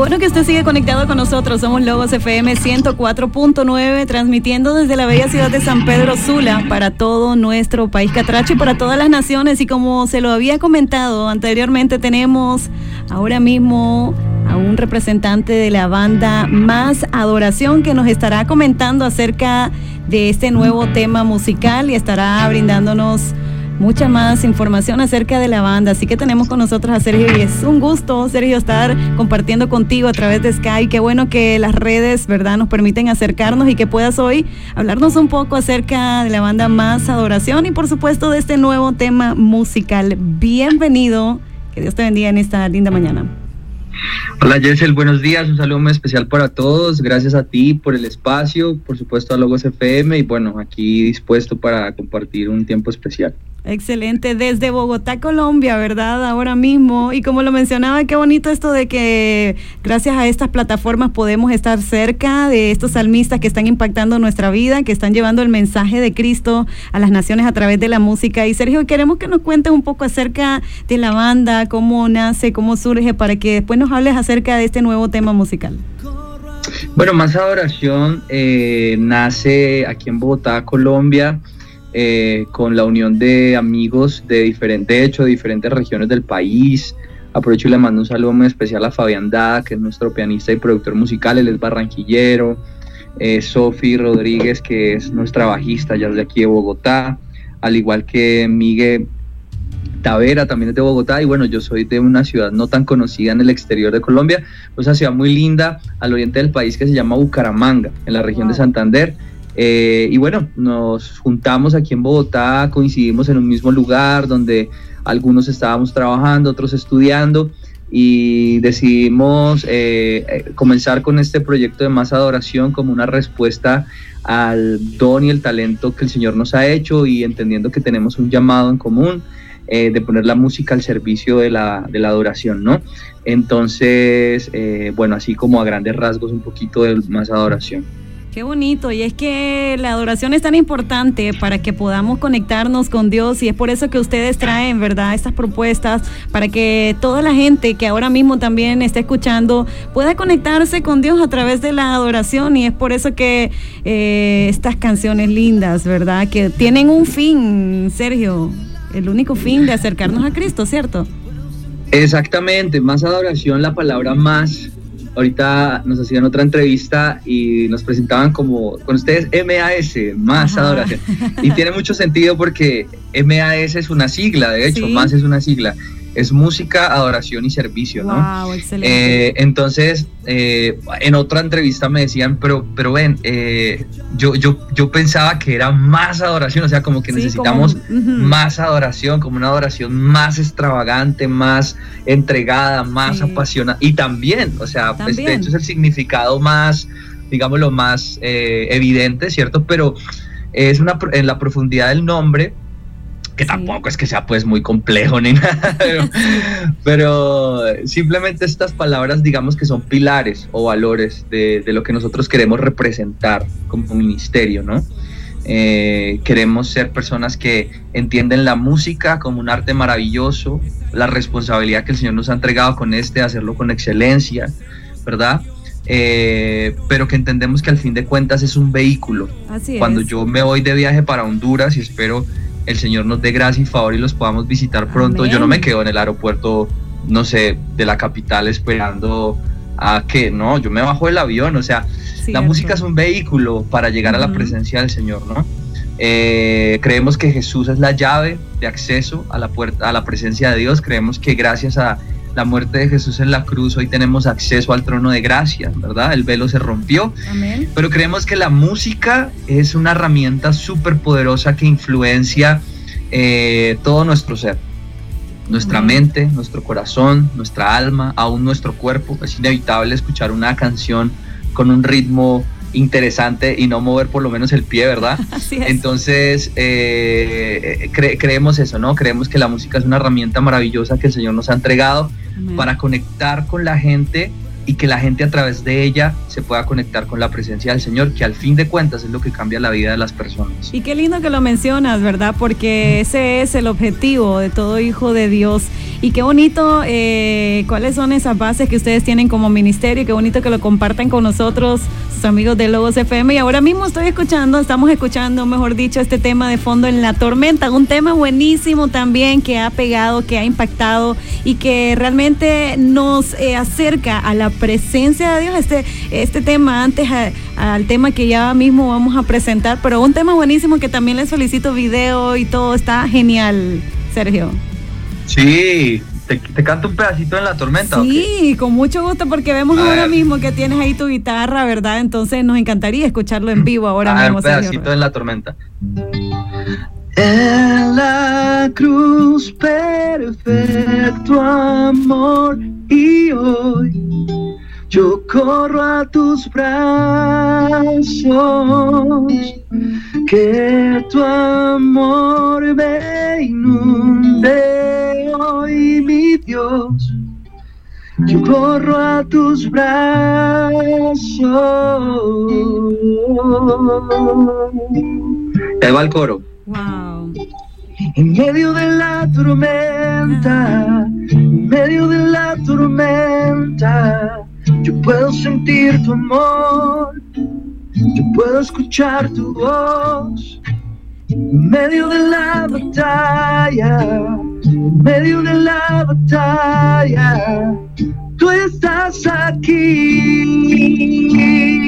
bueno que usted sigue conectado con nosotros. Somos Logos FM 104.9, transmitiendo desde la bella ciudad de San Pedro Sula para todo nuestro país catracho y para todas las naciones. Y como se lo había comentado anteriormente, tenemos ahora mismo a un representante de la banda Más Adoración que nos estará comentando acerca de este nuevo tema musical y estará brindándonos mucha más información acerca de la banda. Así que tenemos con nosotros a Sergio y es un gusto, Sergio, estar compartiendo contigo a través de Skype. Qué bueno que las redes, ¿verdad?, nos permiten acercarnos y que puedas hoy hablarnos un poco acerca de la banda Más Adoración y por supuesto de este nuevo tema musical. Bienvenido, que Dios te bendiga en esta linda mañana. Hola Yesel, buenos días, un saludo muy especial para todos, gracias a ti por el espacio, por supuesto a Logos FM y bueno, aquí dispuesto para compartir un tiempo especial. Excelente, desde Bogotá, Colombia, ¿verdad? Ahora mismo, y como lo mencionaba, qué bonito esto de que gracias a estas plataformas podemos estar cerca de estos salmistas que están impactando nuestra vida, que están llevando el mensaje de Cristo a las naciones a través de la música. Y Sergio, queremos que nos cuentes un poco acerca de la banda, cómo nace, cómo surge, para que después nos hables acerca de este nuevo tema musical. Bueno, Más Adoración nace aquí en Bogotá, Colombia, con la unión de amigos de diferentes regiones del país. Aprovecho y le mando un saludo muy especial a Fabián Dada, que es nuestro pianista y productor musical, él es barranquillero, Sofi Rodríguez, que es nuestra bajista, ya es de aquí de Bogotá, al igual que Miguel Tavera, también es de Bogotá, y bueno, yo soy de una ciudad no tan conocida en el exterior de Colombia, pues una ciudad muy linda al oriente del país que se llama Bucaramanga, en la región de Santander. Y bueno, nos juntamos aquí en Bogotá, coincidimos en un mismo lugar donde algunos estábamos trabajando, otros estudiando y decidimos comenzar con este proyecto de Más Adoración como una respuesta al don y el talento que el Señor nos ha hecho y entendiendo que tenemos un llamado en común de poner la música al servicio de la adoración, ¿no? Entonces, bueno, así como a grandes rasgos un poquito de Más Adoración. Qué bonito, y es que la adoración es tan importante para que podamos conectarnos con Dios y es por eso que ustedes traen, ¿verdad?, estas propuestas para que toda la gente que ahora mismo también está escuchando pueda conectarse con Dios a través de la adoración y es por eso que estas canciones lindas, ¿verdad?, que tienen un fin, Sergio, el único fin de acercarnos a Cristo, ¿cierto? Exactamente, Más Adoración, la palabra más. Ahorita nos hacían otra entrevista y nos presentaban como, con ustedes, MAS, Más Ajá. Adoración. Y tiene mucho sentido porque MAS es una sigla, de hecho, ¿sí? Más es una sigla. Es música, adoración y servicio, ¿no? Wow, excelente. Entonces, en otra entrevista me decían, pero ven, yo pensaba que era más adoración, o sea, como que sí, necesitamos más adoración, como una adoración más extravagante, más entregada, más apasionada. Y también, o sea, pues, de hecho es el significado más, digámoslo, más evidente, ¿cierto? Pero es en la profundidad del nombre, que tampoco es que sea pues muy complejo ni nada, pero simplemente estas palabras digamos que son pilares o valores de lo que nosotros queremos representar como ministerio, ¿no? Queremos ser personas que entienden la música como un arte maravilloso, la responsabilidad que el Señor nos ha entregado con hacerlo con excelencia, ¿verdad? Pero que entendemos que al fin de cuentas es un vehículo. Cuando yo me voy de viaje para Honduras y espero el Señor nos dé gracia y favor y los podamos visitar pronto. Amén. Yo no me quedo en el aeropuerto, no sé, de la capital esperando a que, no, yo me bajo del avión, o sea, la música es un vehículo para llegar a la presencia del Señor, ¿no? Creemos que Jesús es la llave de acceso a la presencia de Dios, creemos que gracias a la muerte de Jesús en la cruz hoy tenemos acceso al trono de gracia, ¿verdad? El velo se rompió. Amén. Pero creemos que la música es una herramienta súper poderosa que influencia todo nuestro ser, nuestra mente, nuestro corazón, nuestra alma, aún nuestro cuerpo. Es inevitable escuchar una canción con un ritmo interesante y no mover por lo menos el pie, ¿verdad? Así es. Entonces creemos eso, ¿no? Creemos que la música es una herramienta maravillosa que el Señor nos ha entregado. Amén. Para conectar con la gente y que la gente a través de ella se pueda conectar con la presencia del Señor, que al fin de cuentas es lo que cambia la vida de las personas. Y qué lindo que lo mencionas, ¿verdad? Porque ese es el objetivo de todo hijo de Dios. Y qué bonito, cuáles son esas bases que ustedes tienen como ministerio, qué bonito que lo compartan con nosotros, sus amigos de Logos FM. Y ahora mismo estamos escuchando, mejor dicho, este tema de fondo en la tormenta, un tema buenísimo también que ha pegado, que ha impactado y que realmente nos acerca a la presencia de Dios. Este tema antes al tema que ya mismo vamos a presentar, pero un tema buenísimo que también le solicito video y todo, está genial, Sergio. Sí, te canto un pedacito en la tormenta. Sí, con mucho gusto, porque vemos ahora mismo que tienes ahí tu guitarra, ¿verdad? Entonces nos encantaría escucharlo en vivo ahora mismo. Un pedacito en la tormenta. En la cruz, perfecto amor, y hoy yo corro a tus brazos, que tu amor me inunde hoy, mi Dios. Yo corro a tus brazos. Ahí va el coro. Wow. En medio de la tormenta, en medio de la tormenta, yo puedo sentir tu amor, yo puedo escuchar tu voz. En medio de la batalla, en medio de la batalla, tú estás aquí.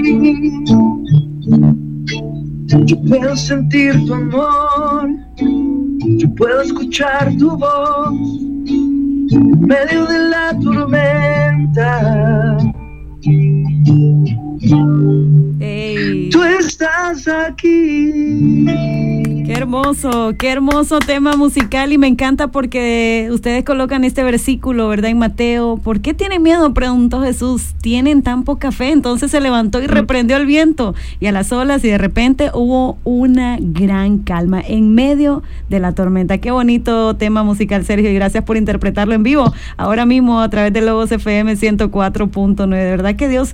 Yo puedo sentir tu amor, yo puedo escuchar tu voz. En medio de la tormenta, hey, tú estás aquí. Qué hermoso tema musical, y me encanta porque ustedes colocan este versículo, ¿verdad? En Mateo. ¿Por qué tienen miedo?, preguntó Jesús. Tienen tan poca fe. Entonces se levantó y reprendió el viento y a las olas, y de repente hubo una gran calma en medio de la tormenta. Qué bonito tema musical, Sergio, y gracias por interpretarlo en vivo ahora mismo a través de Logos FM 104.9. De verdad que Dios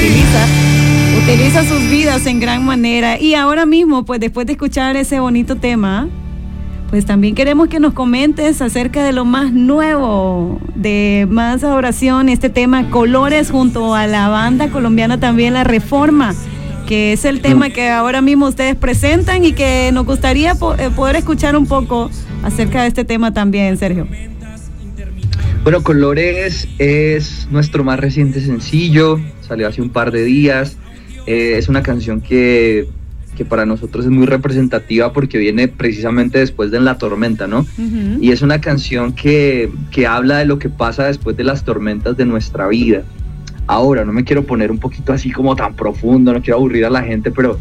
utiliza sus vidas en gran manera. Y ahora mismo, pues después de escuchar ese bonito tema, pues también queremos que nos comentes acerca de lo más nuevo de Más Adoración, este tema Colores, junto a la banda colombiana también La Reforma, que es el tema que ahora mismo ustedes presentan y que nos gustaría poder escuchar un poco acerca de este tema también, Sergio. Bueno, Colores es nuestro más reciente sencillo, salió hace un par de días. Es una canción que para nosotros es muy representativa porque viene precisamente después de La Tormenta, ¿no? Uh-huh. Y es una canción que habla de lo que pasa después de las tormentas de nuestra vida. Ahora, no me quiero poner un poquito así como tan profundo, no quiero aburrir a la gente, pero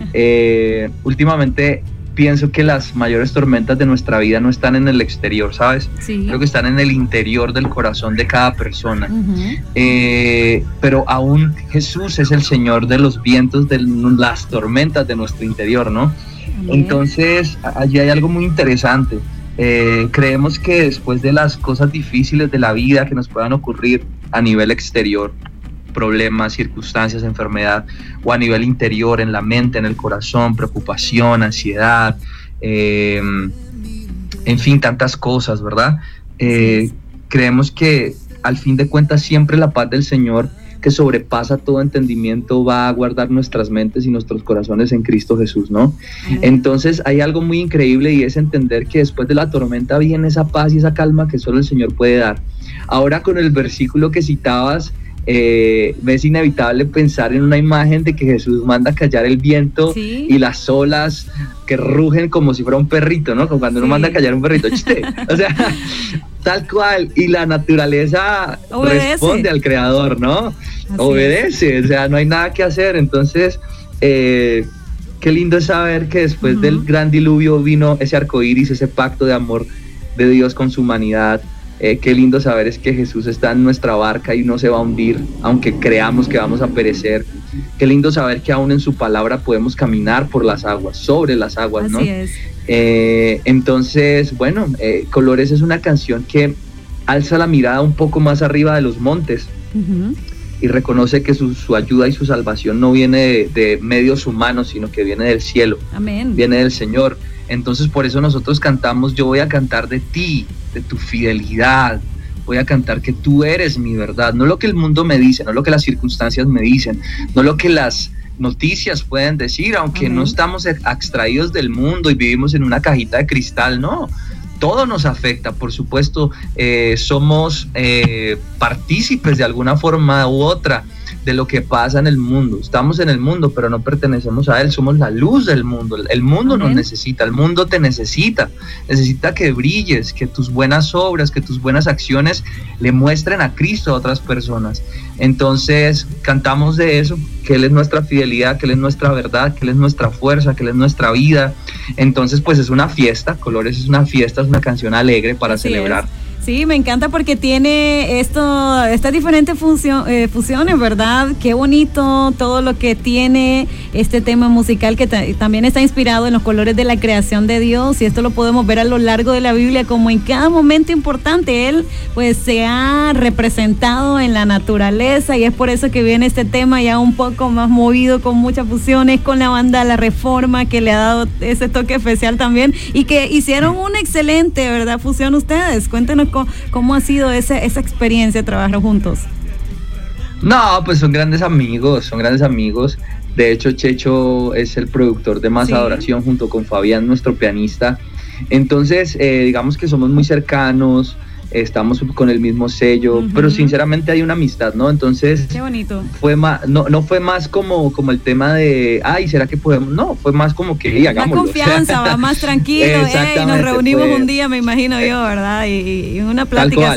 últimamente pienso que las mayores tormentas de nuestra vida no están en el exterior, ¿sabes? Sí. Creo que están en el interior del corazón de cada persona. Uh-huh. Pero aún Jesús es el Señor de los vientos, de las tormentas de nuestro interior, ¿no? Uh-huh. Entonces, allí hay algo muy interesante. Creemos que después de las cosas difíciles de la vida que nos puedan ocurrir a nivel exterior, problemas, circunstancias, enfermedad, o a nivel interior, en la mente, en el corazón, preocupación, ansiedad, en fin, tantas cosas, ¿verdad? Creemos que al fin de cuentas siempre la paz del Señor, que sobrepasa todo entendimiento, va a guardar nuestras mentes y nuestros corazones en Cristo Jesús, ¿no? Entonces hay algo muy increíble, y es entender que después de la tormenta viene esa paz y esa calma que solo el Señor puede dar. Ahora, con el versículo que citabas, es inevitable pensar en una imagen de que Jesús manda a callar el viento, ¿sí?, y las olas que rugen como si fuera un perrito, ¿no? Como cuando uno manda a callar un perrito, ¡chiste! O sea, tal cual, y la naturaleza responde al Creador, ¿no? Así obedece, o sea, no hay nada que hacer. Entonces, qué lindo es saber que después del gran diluvio vino ese arcoíris, ese pacto de amor de Dios con su humanidad. Qué lindo saber es que Jesús está en nuestra barca y no se va a hundir, aunque creamos que vamos a perecer. Qué lindo saber que aún en su palabra podemos caminar por las aguas, sobre las aguas, ¿no? Así es. Entonces, bueno, Colores es una canción que alza la mirada un poco más arriba de los montes. Uh-huh. y reconoce que su ayuda y su salvación no viene de medios humanos, sino que viene del cielo. Amén. Viene del Señor. Entonces por eso nosotros cantamos: yo voy a cantar de ti, de tu fidelidad, voy a cantar que tú eres mi verdad, no lo que el mundo me dice, no lo que las circunstancias me dicen, no lo que las noticias pueden decir, aunque no estamos extraídos del mundo y vivimos en una cajita de cristal, no, todo nos afecta, por supuesto, somos partícipes de alguna forma u otra de lo que pasa en el mundo. Estamos en el mundo, pero no pertenecemos a él, somos la luz del mundo. El mundo nos necesita, el mundo te necesita que brilles, que tus buenas obras, que tus buenas acciones le muestren a Cristo a otras personas. Entonces cantamos de eso, que Él es nuestra fidelidad, que Él es nuestra verdad, que Él es nuestra fuerza, que Él es nuestra vida. Entonces pues es una fiesta, Colores es una fiesta, es una canción alegre para celebrar. Sí, me encanta porque tiene estas diferentes fusiones, ¿verdad? Qué bonito todo lo que tiene este tema musical, que también está inspirado en los colores de la creación de Dios, y esto lo podemos ver a lo largo de la Biblia, como en cada momento importante Él pues se ha representado en la naturaleza, y es por eso que viene este tema ya un poco más movido, con muchas fusiones, con la banda La Reforma, que le ha dado ese toque especial también, y que hicieron una excelente, ¿verdad?, fusión ustedes. Cuéntenos ¿cómo ha sido esa experiencia de trabajar juntos? No, pues son grandes amigos. De hecho, Checho es el productor de Más Adoración, junto con Fabián, nuestro pianista. Entonces, digamos que somos muy cercanos, estamos con el mismo sello, pero sinceramente hay una amistad, ¿no? Entonces, qué bonito. Fue más, no fue más como el tema de, ay, ¿será que podemos? No, fue más como que, hagámoslo. Más confianza, va más tranquilo, nos reunimos un día, me imagino yo, ¿verdad? Y una plática.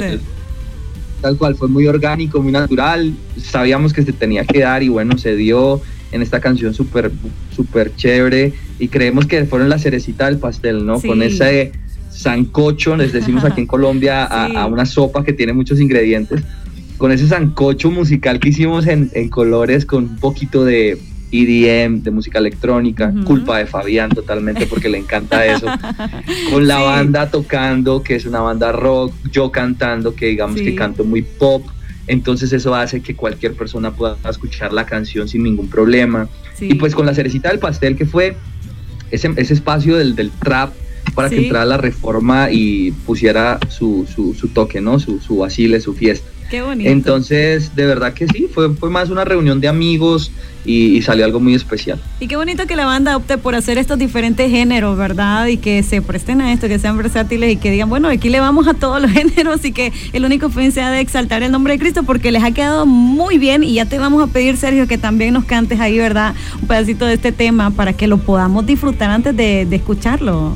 Tal cual, fue muy orgánico, muy natural, sabíamos que se tenía que dar, y bueno, se dio en esta canción súper chévere, y creemos que fueron la cerecita del pastel, ¿no? Sí. Con ese sancocho, les decimos aquí en Colombia, a una sopa que tiene muchos ingredientes, con ese sancocho musical que hicimos en Colores, con un poquito de EDM, de música electrónica, culpa de Fabián totalmente, porque le encanta eso, con la banda tocando, que es una banda rock, yo cantando, que digamos que canto muy pop, entonces eso hace que cualquier persona pueda escuchar la canción sin ningún problema, y pues con la cerecita del pastel, que fue ese espacio del trap, para que entrara La Reforma y pusiera su toque, ¿no? Su vacile, su fiesta. Qué bonito. Entonces, de verdad que sí, fue más una reunión de amigos y salió algo muy especial. Y qué bonito que la banda opte por hacer estos diferentes géneros, ¿verdad? Y que se presten a esto, que sean versátiles y que digan, bueno, aquí le vamos a todos los géneros, y que el único fin sea de exaltar el nombre de Cristo, porque les ha quedado muy bien. Y ya te vamos a pedir, Sergio, que también nos cantes ahí, ¿verdad?, un pedacito de este tema para que lo podamos disfrutar antes de escucharlo.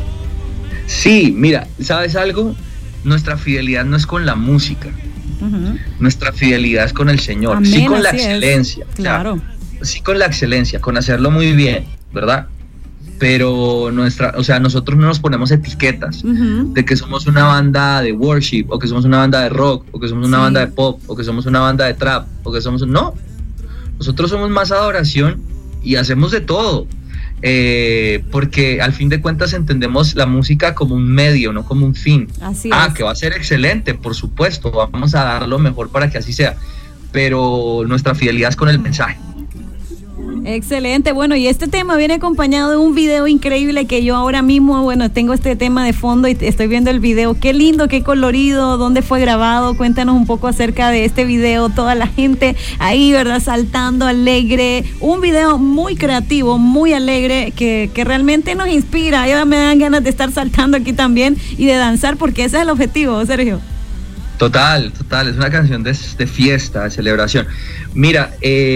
Sí, mira, ¿sabes algo? Nuestra fidelidad no es con la música, nuestra fidelidad es con el Señor. Amén, sí, con la excelencia, claro. O sea, sí, con la excelencia, con hacerlo muy bien, ¿verdad? Pero nosotros no nos ponemos etiquetas de que somos una banda de worship, o que somos una banda de rock, o que somos una banda de pop, o que somos una banda de trap, o que somos... No, nosotros somos Más Adoración y hacemos de todo. Porque al fin de cuentas entendemos la música como un medio, no como un fin. Así es. Que va a ser excelente, por supuesto, vamos a dar lo mejor para que así sea, pero nuestra fidelidad es con el mensaje. Excelente, bueno, y este tema viene acompañado de un video increíble que yo ahora mismo, bueno, tengo este tema de fondo y estoy viendo el video. Qué lindo, qué colorido, dónde fue grabado, cuéntanos un poco acerca de este video, toda la gente ahí, ¿verdad?, saltando alegre, un video muy creativo, muy alegre, que realmente nos inspira. Ya me dan ganas de estar saltando aquí también y de danzar, porque ese es el objetivo, Sergio. Total, es una canción de fiesta, de celebración. Mira,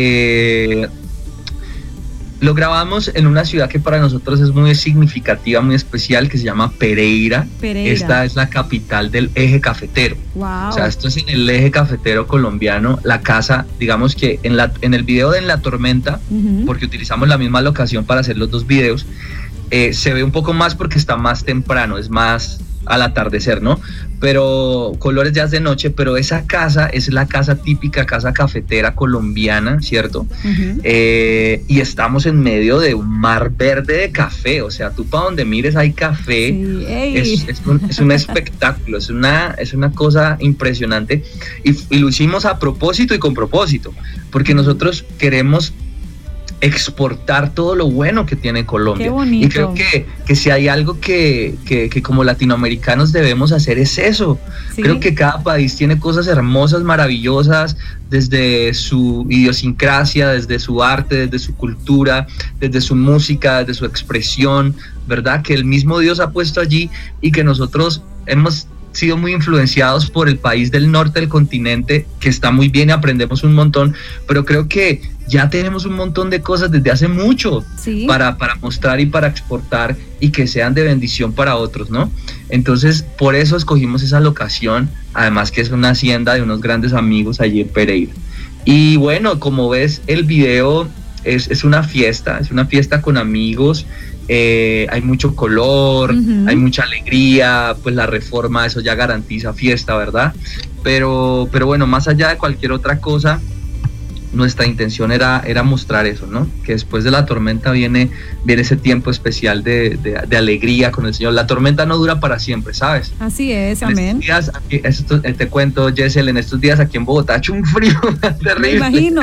lo grabamos en una ciudad que para nosotros es muy significativa, muy especial, que se llama Pereira. Esta es la capital del eje cafetero. Wow. O sea, esto es en el eje cafetero colombiano. La casa, digamos que en el video de En la Tormenta, porque utilizamos la misma locación para hacer los dos videos, se ve un poco más porque está más temprano, es más al atardecer, ¿no? Pero Colores ya es de noche, pero esa casa es la casa típica, casa cafetera colombiana, ¿cierto? Uh-huh. Y estamos en medio de un mar verde de café, o sea, tú para donde mires hay café, sí, es un espectáculo, es una cosa impresionante, y lo hicimos a propósito y con propósito, porque nosotros queremos exportar todo lo bueno que tiene Colombia. Qué bonito. Y creo que si hay algo que como latinoamericanos debemos hacer es eso. ¿Sí? Creo que cada país tiene cosas hermosas, maravillosas, desde su idiosincrasia, desde su arte, desde su cultura, desde su música, desde su expresión, ¿verdad? Que el mismo Dios ha puesto allí y que nosotros hemos sido muy influenciados por el país del norte del continente, que está muy bien y aprendemos un montón, pero creo que ya tenemos un montón de cosas desde hace mucho, ¿sí?, para mostrar y para exportar y que sean de bendición para otros, ¿no? Entonces, por eso escogimos esa locación, además que es una hacienda de unos grandes amigos allí en Pereira. Y bueno, como ves, el video es una fiesta con amigos. Hay mucho color, uh-huh, hay mucha alegría, pues la reforma, eso ya garantiza fiesta, ¿verdad? Pero bueno, más allá de cualquier otra cosa, nuestra intención era mostrar eso, ¿no? Que después de la tormenta viene ese tiempo especial de alegría con el Señor. La tormenta no dura para siempre, ¿sabes? Así es, amén. Te cuento, Jessel, en estos días aquí en Bogotá ha hecho un frío terrible. Me imagino.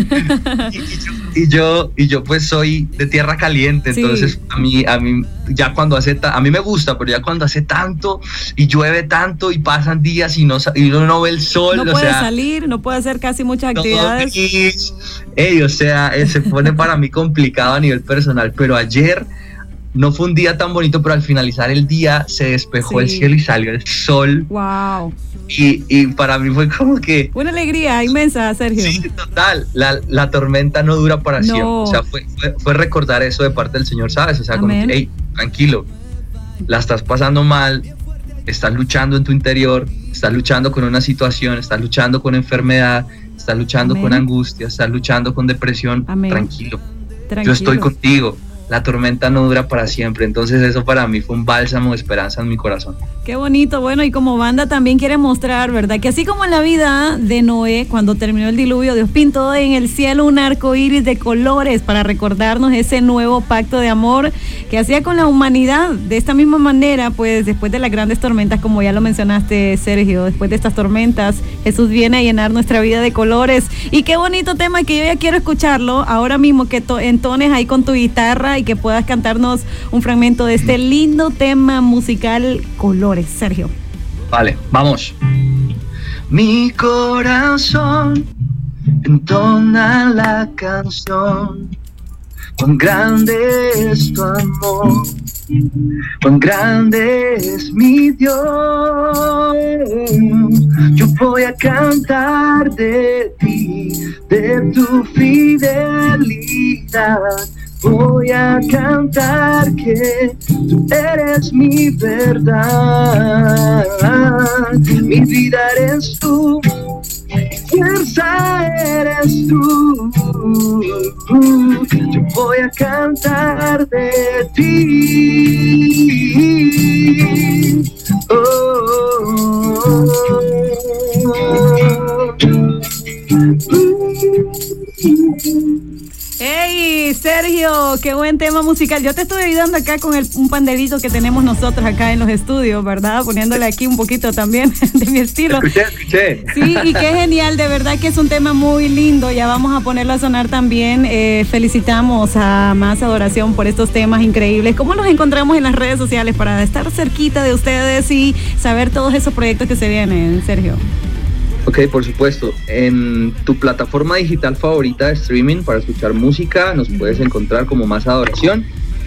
y yo pues soy de tierra caliente, sí, entonces a mí ya cuando a mí me gusta, pero ya cuando hace tanto y llueve tanto y pasan días y uno no ve el sol, no puede salir, no puede hacer casi muchas actividades. O sea, se pone para mí complicado a nivel personal, pero ayer no fue un día tan bonito, pero al finalizar el día se despejó, sí, el cielo y salió el sol. Wow. Y para mí fue como que una alegría inmensa, Sergio. Sí, total. La tormenta no dura para siempre. O sea, fue recordar eso de parte del Señor, ¿sabes? O sea, como que, hey, tranquilo, la estás pasando mal, estás luchando en tu interior, estás luchando con una situación, estás luchando con enfermedad, estás luchando, amén, con angustia, estás luchando con depresión. Amén. Tranquilo. Yo estoy contigo. La tormenta no dura para siempre, entonces eso para mí fue un bálsamo de esperanza en mi corazón. Qué bonito, bueno, y como banda también quiere mostrar, ¿verdad? Que así como en la vida de Noé, cuando terminó el diluvio, Dios pintó en el cielo un arco iris de colores para recordarnos ese nuevo pacto de amor que hacía con la humanidad. De esta misma manera, pues después de las grandes tormentas, como ya lo mencionaste, Sergio, después de estas tormentas, Jesús viene a llenar nuestra vida de colores. Y qué bonito tema que yo ya quiero escucharlo ahora mismo, que entones ahí con tu guitarra y que puedas cantarnos un fragmento de este lindo tema musical, Colores, Sergio. Vale, vamos. Mi corazón entona la canción, cuán grande es tu amor, cuán grande es mi Dios. Yo voy a cantar de ti, de tu fidelidad. Voy a cantar que tú eres mi verdad. Mi vida eres tú, fuerza eres tú. Yo voy a cantar de ti. ¡Hey, Sergio! ¡Qué buen tema musical! Yo te estuve ayudando acá con un panderito que tenemos nosotros acá en los estudios, ¿verdad? Poniéndole aquí un poquito también de mi estilo. Escuché. Sí, y qué genial, de verdad que es un tema muy lindo. Ya vamos a ponerlo a sonar también. Felicitamos a Más Adoración por estos temas increíbles. ¿Cómo los encontramos en las redes sociales para estar cerquita de ustedes y saber todos esos proyectos que se vienen, Sergio? Ok, por supuesto. En tu plataforma digital favorita de streaming para escuchar música nos puedes encontrar como Más Adoración.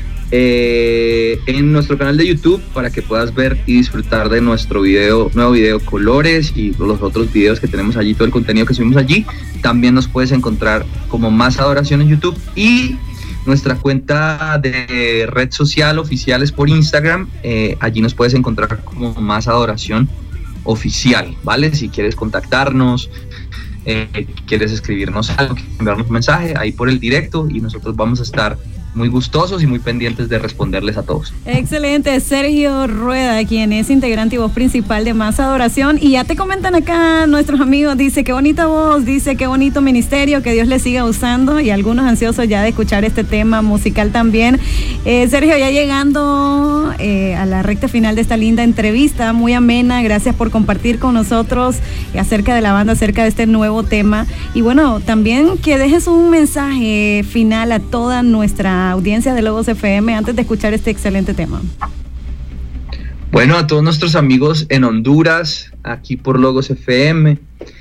En nuestro canal de YouTube para que puedas ver y disfrutar de nuestro nuevo video Colores y los otros videos que tenemos allí, todo el contenido que subimos allí. También nos puedes encontrar como Más Adoración en YouTube, y nuestra cuenta de red social oficial es por Instagram. Allí nos puedes encontrar como Más Adoración Oficial, ¿vale? Si quieres contactarnos, quieres escribirnos algo, enviarnos un mensaje ahí por el directo, y nosotros vamos a estar muy gustosos y muy pendientes de responderles a todos. Excelente, Sergio Rueda, quien es integrante y voz principal de Más Adoración. Y ya te comentan acá nuestros amigos, dice qué bonita voz, dice qué bonito ministerio, que Dios le siga usando, y algunos ansiosos ya de escuchar este tema musical también. Sergio, ya llegando a la recta final de esta linda entrevista, muy amena, gracias por compartir con nosotros acerca de la banda, acerca de este nuevo tema. Y bueno, también que dejes un mensaje final a toda nuestra audiencia de Logos FM antes de escuchar este excelente tema. Bueno, a todos nuestros amigos en Honduras, aquí por Logos FM,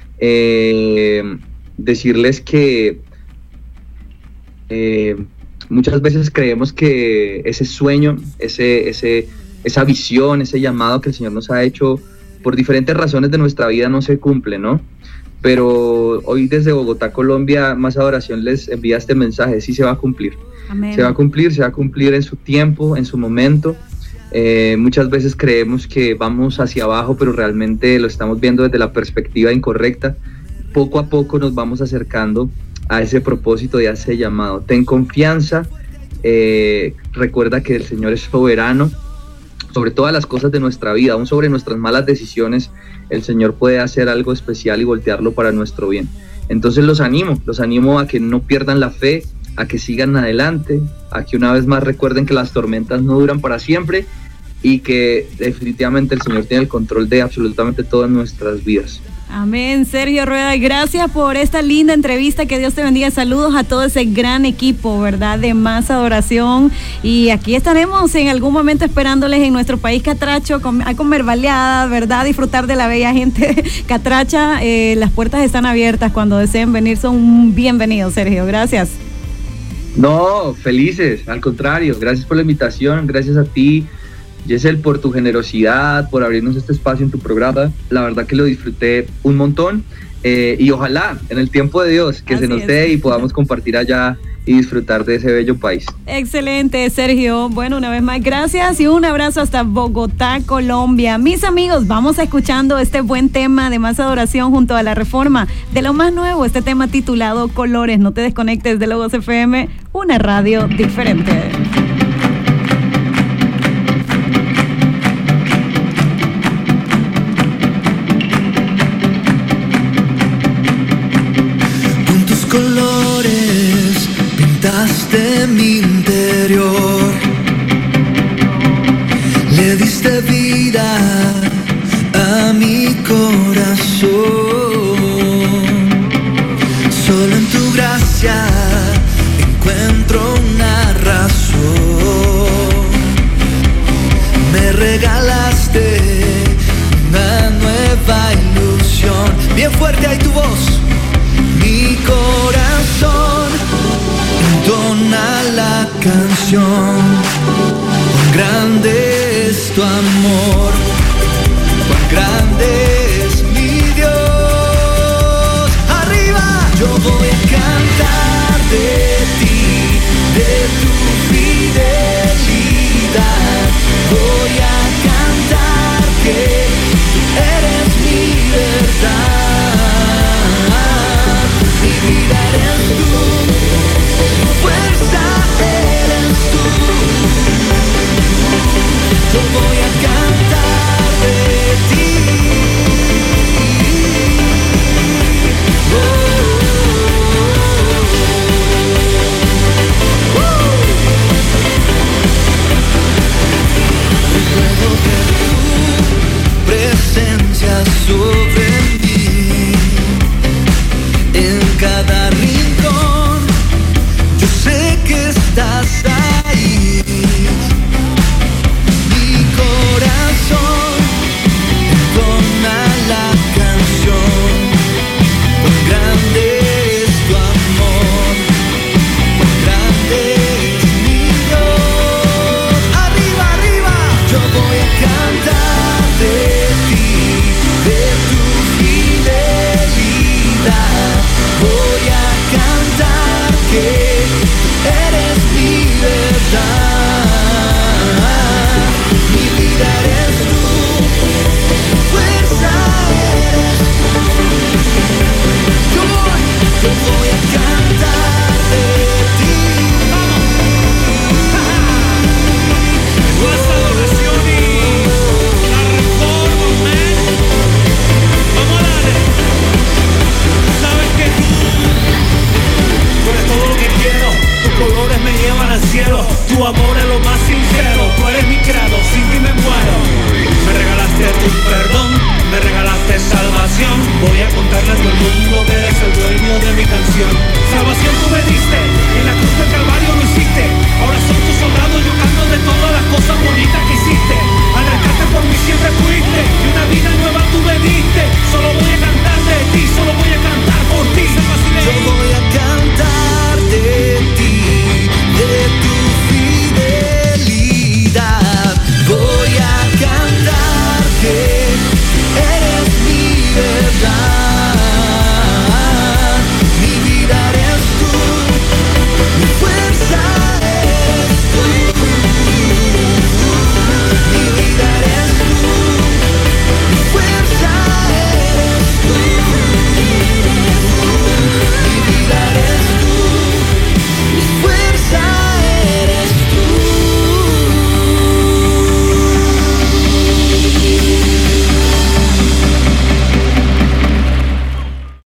decirles que muchas veces creemos que ese sueño, esa visión, ese llamado que el Señor nos ha hecho por diferentes razones de nuestra vida no se cumple, ¿no? Pero hoy desde Bogotá, Colombia, Más Adoración les envía este mensaje: sí se va a cumplir. Amén. Se va a cumplir en su tiempo, en su momento. Muchas veces creemos que vamos hacia abajo, pero realmente lo estamos viendo desde la perspectiva incorrecta. Poco a poco nos vamos acercando a ese propósito y a ese llamado. Ten confianza, recuerda que el Señor es soberano sobre todas las cosas de nuestra vida, aún sobre nuestras malas decisiones. El Señor puede hacer algo especial y voltearlo para nuestro bien. Entonces los animo a que no pierdan la fe, a que sigan adelante, a que una vez más recuerden que las tormentas no duran para siempre y que definitivamente el Señor tiene el control de absolutamente todas nuestras vidas. Amén. Sergio Rueda, gracias por esta linda entrevista, que Dios te bendiga. Saludos a todo ese gran equipo, ¿verdad?, de Más Adoración, y aquí estaremos en algún momento esperándoles en nuestro país catracho a comer baleadas, ¿verdad?, disfrutar de la bella gente catracha. Las puertas están abiertas, cuando deseen venir son bienvenidos. Sergio, gracias. No, felices, al contrario, gracias por la invitación, gracias a ti, Yesel, por tu generosidad, por abrirnos este espacio en tu programa. La verdad que lo disfruté un montón, y ojalá en el tiempo de Dios que así se nos dé y podamos compartir allá y disfrutar de ese bello país. Excelente, Sergio. Bueno, una vez más, gracias y un abrazo hasta Bogotá, Colombia. Mis amigos, vamos escuchando este buen tema de Más Adoración junto a La Reforma. De lo más nuevo, este tema titulado Colores. No te desconectes de Logos FM, una radio diferente. Colores pintaste mi interior, le diste vida a mi corazón. Solo en tu gracia encuentro una razón. Me regalaste una nueva ilusión. Bien fuerte ahí tu voz. Mi corazón entona la canción. Cuán grande es tu amor, cuán grande es mi Dios. Arriba, yo voy a cantar de ti, de tu fidelidad. Voy a cantar que tú eres mi verdad. Eres tú, fuerza eres tú. Yo voy a cantar de ti. Puedo ver tu presencia sobre mí. En cada rincón, yo sé que estás ahí. Mi corazón entona la canción. Cuán grande es tu amor, cuán grande es mi Dios. Arriba, arriba, yo voy a cantar de ti, de tu fidelidad. Voy a cantar que eres mi verdad. Mi vida eres tú, fuerza eres tú. Yo voy a cantar de ti. Tu amor